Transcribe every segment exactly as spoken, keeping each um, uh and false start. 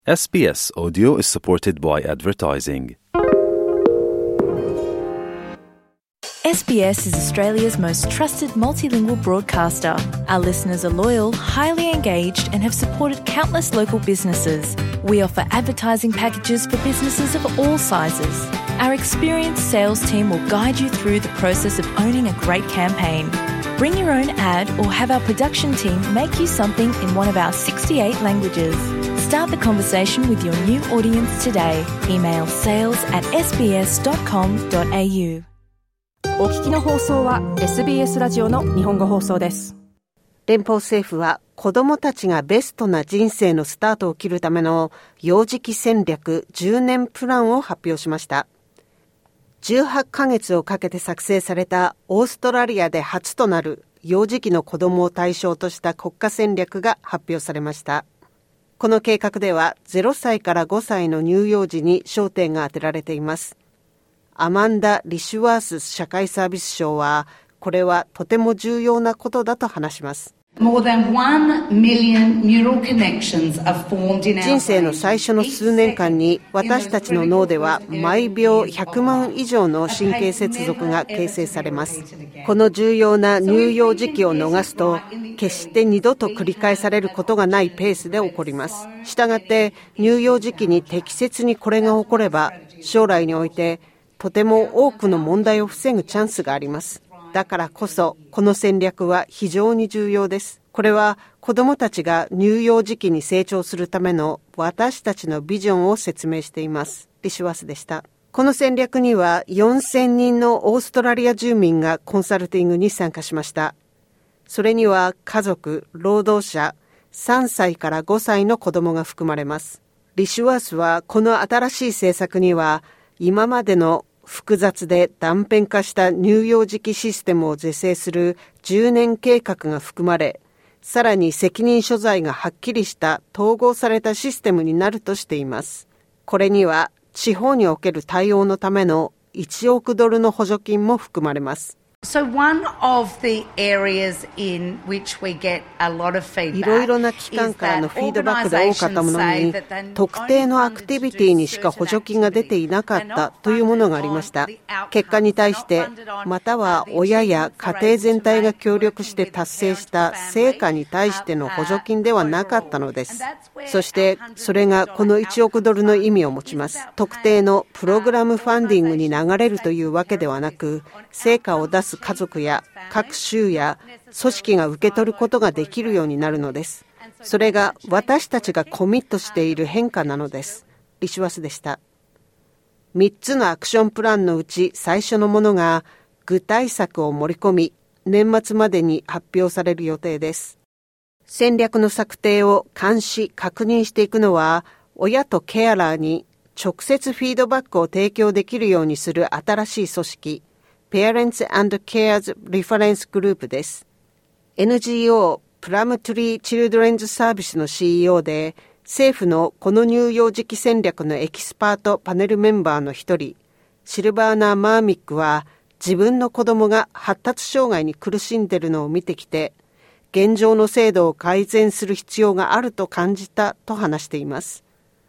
エスビーエス Audio is supported by advertising. S B S is Australia's most trusted multilingual broadcaster. Our listeners are loyal, highly engaged, and have supported countless local businesses. We offer advertising packages for businesses of all sizes. Our experienced sales team will guide you through the process of owning a great campaign. Bring your own ad or have our production team make you something in one of our sixty-eight languages. Start the conversation with your new audience today. Email sales at s b s dot com dot a u。 お聞きの放送は エスビーエス ラジオの日本語放送です。 連邦政府は子どもたちがベストな人生のスタートを切るための幼児期戦略じゅうねんプランを発表しました。じゅうはちかげつをかけて作成されたオーストラリアで初となる幼児期の子どもを対象とした国家戦略が発表されました。この計画ではゼロさいからごさいの乳幼児に焦点が当てられています。アマンダ・リシュワース社会サービス相は、これはとても重要なことだと話します。 More than one million neural connections are formed in our 人生の最初の数年間に私たちの脳では毎秒ひゃくまん以上の神経接続が形成されます。この重要な乳幼児期を逃すと決して二度と繰り返されることがないペースで起こります。したがって乳幼児期に適切にこれが起これば将来においてとても多くの問題を防ぐチャンスがあります。だからこそこの戦略は非常に重要です。これは子どもたちが乳幼児期に成長するための私たちのビジョンを説明しています。リシュワスでした。この戦略にはよんせんにんのオーストラリア住民がコンサルティングに参加しました。それには家族、労働者、さんさいからごさいの子どもが含まれます。リシュワスはこの新しい政策には今までの複雑で断片化した乳幼児期システムを是正するじゅうねん計画が含まれ、さらに責任所在がはっきりした統合されたシステムになるとしています。これには地方における対応のためのいちおくドルの補助金も含まれます。 So one of the areas in which we get a lot of feedback いろいろな機関からのフィードバックで多かったものに特定のアクティビティにしか補助金が出ていなかったというものがありました。結果に対してまたは親や家庭全体が協力して達成した成果に対しての補助金ではなかったのです。そしてそれがこのいちおくドルの意味を持ちます。特定のプログラムファンディングに流れるというわけではなく、成果を出す家族や各州や組織が受け取ることができるようになるのです。それが私たちがコミットしている変化なのです。リシュワスでした。みっつのアクションプランのうち最初のものが具体策を盛り込み、年末までに発表される予定です。戦略の策定を監視・確認していくのは、親とケアラーに直接フィードバックを提供できるようにする新しい組織、Parents and Cares Reference Group です。エヌジーオー プラムトリー・チルドレンズ・サービスの シーイーオー で、政府のこの乳幼児期戦略のエキスパートパネルメンバーの一人、シルバーナ・マーミックは、自分の子供が発達障害に苦しんでいるのを見てきて、現状の制度を改善する必要があると感じたと話しています。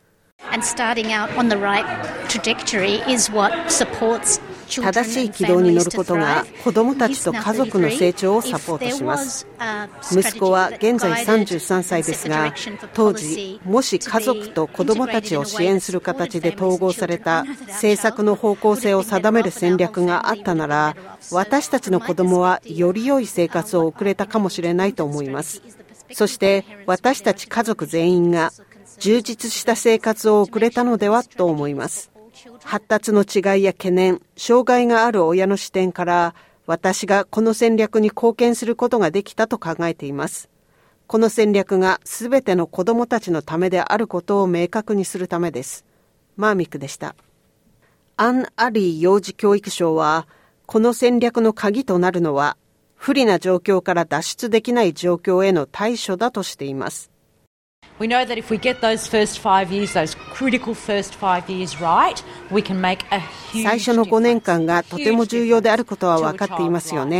And starting out on the right trajectory is what supports 正しい軌道に乗ることが子どもたちと家族の成長をサポートします。息子は現在さんじゅうさんさいですが、当時もし家族と子どもたちを支援する形で統合された政策の方向性を定める戦略があったなら、私たちの子どもはより良い生活を送れたかもしれないと思います。そして私たち家族全員が充実した生活を送れたのではと思います。発達の違いや懸念、障害がある親の視点から私がこの戦略に貢献することができたと考えています。この戦略がすべての子どもたちのためであることを明確にするためです。マーミックでした。アン・アリー幼児教育相は、この戦略の鍵となるのは不利な状況から脱出できない状況への対処だとしています。 We know that if we get those first five years, those critical first five years right, we can make a huge difference. 最初のごねんかんがとても重要であることは分かっていますよね。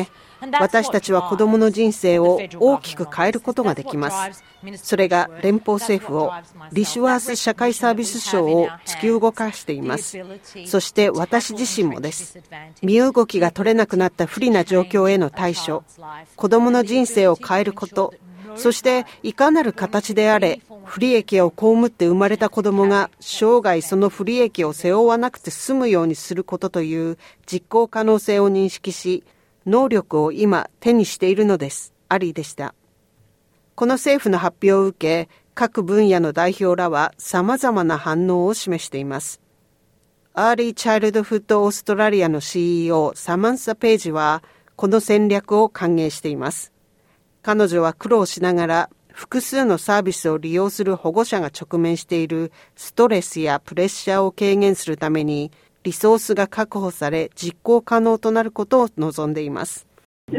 私たちは子どもの人生を大きく変えることができます。それが連邦政府をリシュワース社会サービス省を突き動かしています。そして私自身もです。身動きが取れなくなった不利な状況への対処、子どもの人生を変えること、そしていかなる形であれ不利益を被って生まれた子どもが生涯その不利益を背負わなくて済むようにすることという実行可能性を認識し、能力を今手にしているのです。アリーでした。この政府の発表を受け、各分野の代表らは様々な反応を示しています。アーリーチャイルドフッドオーストラリアの シーイーオー サマンサ・ページはこの戦略を歓迎しています。彼女は苦労しながら複数のサービスを利用する保護者が直面しているストレスやプレッシャーを軽減するためにリソースが確保され実行可能となることを望んでいます。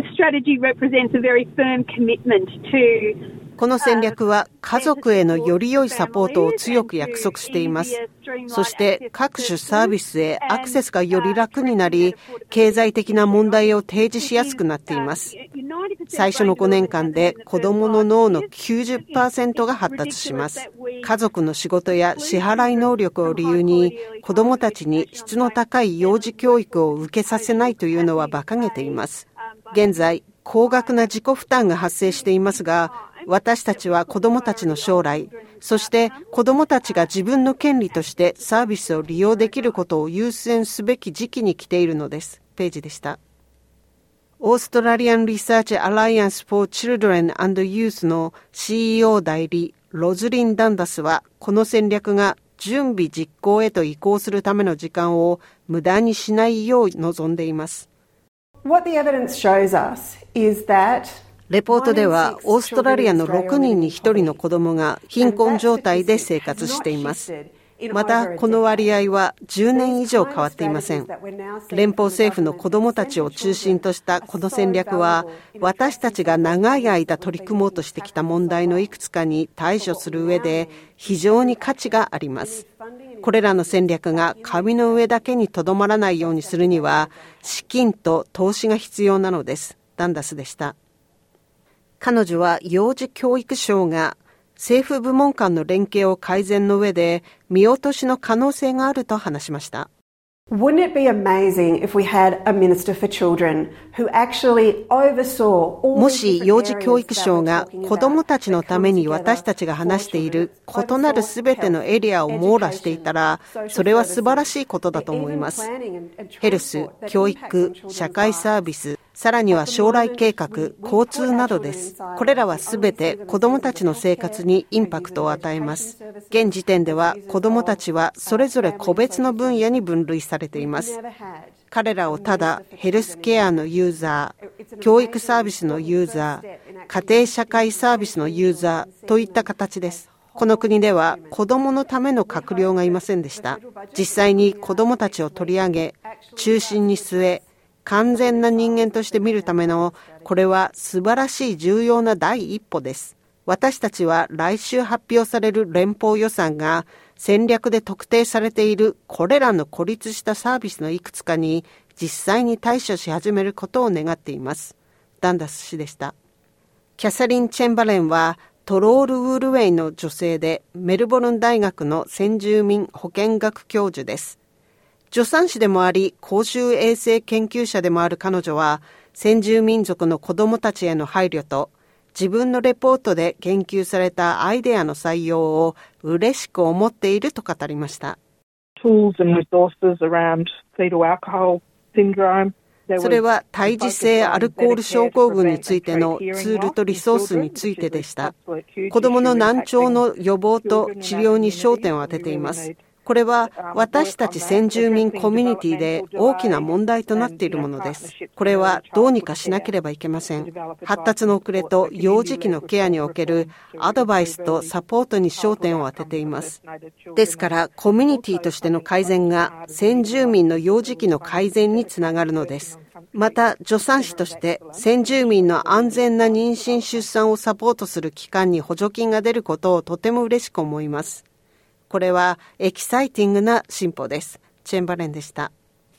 この戦略は家族へのより良いサポートを強く約束しています。そして各種サービスへアクセスがより楽になり、経済的な問題を提示しやすくなっています。最初のごねんかんで子どもの脳の きゅうじゅっパーセント が発達します。家族の仕事や支払い能力を理由に子どもたちに質の高い幼児教育を受けさせないというのは馬鹿げています。現在、高額な自己負担が発生していますが、私たちは子どもたちの将来、そして子どもたちが自分の権利としてサービスを利用できることを優先すべき時期に来ているのです。ページでした。オーストラリアン・リサーチ・アライアンス・フォー・チルドレン・アンド・ユースの シーイーオー 代理、ロズリン・ダンダスは、この戦略が準備実行へと移行するための時間を無駄にしないよう望んでいます。 What the evidence shows us is that レポートではオーストラリアのろくにんにひとりの子どもが貧困状態で生活しています。またこの割合はじゅうねん以上変わっていません。連邦政府の子どもたちを中心としたこの戦略は私たちが長い間取り組もうとしてきた問題のいくつかに対処する上で非常に価値があります。これらの戦略が紙の上だけにとどまらないようにするには資金と投資が必要なのです。ダンダスでした。彼女は幼児教育省が政府部門間の連携を改善の上で見落としの可能性があると話しました。 Wouldn't it be amazing if we had a minister for children who actually oversaw all もし幼児教育省が子どもたちのために私たちが話している異なるすべてのエリアを網羅していたら、それは素晴らしいことだと思います。ヘルス、教育、社会サービス、さらには将来計画、交通などです。これらはすべて子どもたちの生活にインパクトを与えます。現時点では子どもたちはそれぞれ個別の分野に分類されています。彼らをただヘルスケアのユーザー、教育サービスのユーザー、家庭社会サービスのユーザーといった形です。この国では子どものための閣僚がいませんでした。実際に子どもたちを取り上げ、中心に据え、完全な人間として見るための、これは素晴らしい重要な第一歩です。私たちは来週発表される連邦予算が戦略で特定されているこれらの孤立したサービスのいくつかに実際に対処し始めることを願っています。ダンダス氏でした。キャサリン・チェンバレンはトロール・ウールウェイの女性でメルボルン大学の先住民保健学教授です。助産師でもあり公衆衛生研究者でもある彼女は先住民族の子どもたちへの配慮と自分のレポートで言及されたアイデアの採用を嬉しく思っていると語りました。 Tools and resources around fetal alcohol syndrome それは胎児性アルコール症候群についてのツールとリソースについてでした。子どもの難聴の予防と治療に焦点を当てています。これは私たち先住民コミュニティで大きな問題となっているものです。これはどうにかしなければいけません。発達の遅れと幼児期のケアにおけるアドバイスとサポートに焦点を当てています。ですからコミュニティとしての改善が先住民の幼児期の改善につながるのです。また助産師として先住民の安全な妊娠出産をサポートする機関に補助金が出ることをとても嬉しく思います。これはエキサイティングな進歩です。チェンバレンでした。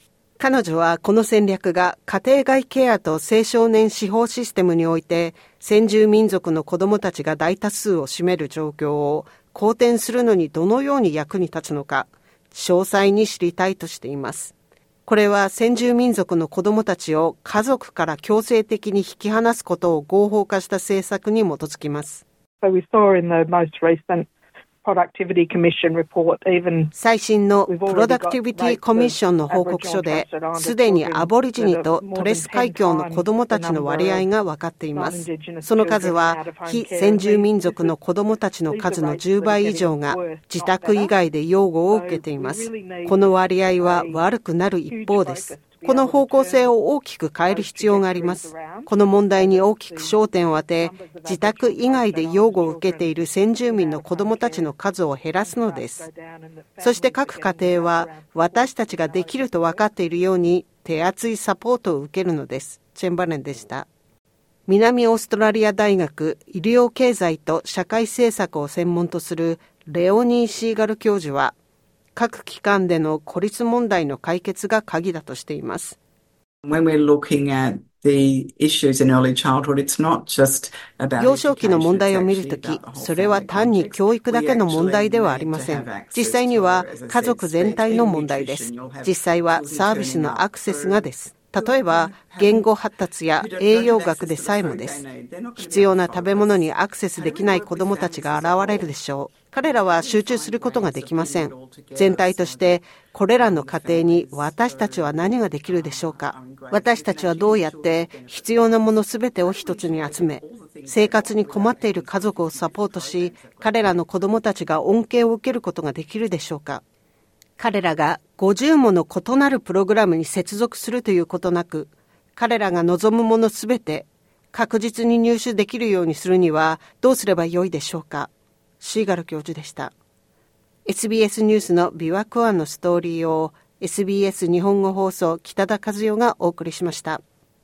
彼女はこの戦略が家庭外ケアと青少年司法システムにおいて先住民族の子どもたちが大多数を占める状況を好転するのにどのように役に立つのか詳細に知りたいとしています。これは先住民族の子どもたちを家族から強制的に引き離すことを合法化した政策に基づきます。 So we saw in the most recent Productivity Commission report, even 最新のプロダクティビティコミッションの報告書で、すでにアボリジニとトレス海峡の子どもたちの割合が分かっています。その数は非先住民族の子どもたちの数のじゅうばい以上が自宅以外で養護を受けています。この割合は悪くなる一方です。この方向性を大きく変える必要があります。この問題に大きく焦点を当て、自宅以外で養護を受けている先住民の子どもたちの数を減らすのです。そして各家庭は私たちができると分かっているように手厚いサポートを受けるのです。チェンバレンでした。南オーストラリア大学医療経済と社会政策を専門とするレオニー・シーガル教授は、各機関での孤立問題の解決が鍵だとしています。 When we're looking at the issues in early childhood, it's not just about 幼少期の問題を見るとき、それは単に教育だけの問題ではありません。実際には家族全体の問題です。実際はサービスのアクセスがです。例えば、言語発達や栄養学でさえもです。必要な食べ物にアクセスできない子どもたちが現れるでしょう。彼らは集中することができません。全体として、これらの家庭に私たちは何ができるでしょうか。私たちはどうやって必要なものすべてを一つに集め、生活に困っている家族をサポートし、彼らの子どもたちが恩恵を受けることができるでしょうか。彼らがごじゅうもの異なるプログラムに接続するということなく、彼らが望むものすべて確実に入手できるようにするにはどうすればよいでしょうか。シーガル教授でした。エスビーエス ニュースの琵琶湖湾のストーリーを エスビーエス 日本語放送北田和代がお送りしました。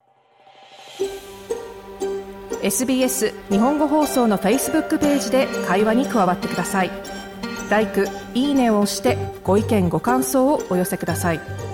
エスビーエス 日本語放送の Facebook ページで会話に加わってください。ライク、いいねを押してご意見ご感想をお寄せください。